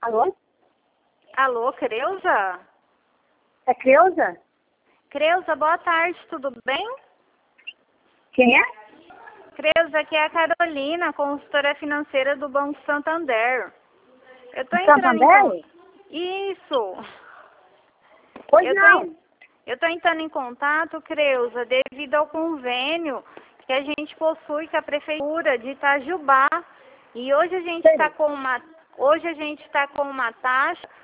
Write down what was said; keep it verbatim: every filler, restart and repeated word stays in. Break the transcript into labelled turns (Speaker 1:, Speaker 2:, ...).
Speaker 1: Alô?
Speaker 2: Alô, Creuza?
Speaker 1: É Creuza?
Speaker 2: Creuza, boa tarde, tudo bem?
Speaker 1: Quem é?
Speaker 2: Creuza, aqui é a Carolina, consultora financeira do Banco Santander. Eu tô
Speaker 1: Do
Speaker 2: entrando em
Speaker 1: Santander?
Speaker 2: con- Isso.
Speaker 1: Pois
Speaker 2: Eu tô,
Speaker 1: não.
Speaker 2: em... eu tô entrando em contato, Creuza, devido ao convênio que a gente possui com a Prefeitura de Itajubá. E hoje a gente está
Speaker 1: Sei.
Speaker 2: com uma... Hoje a gente está com uma taxa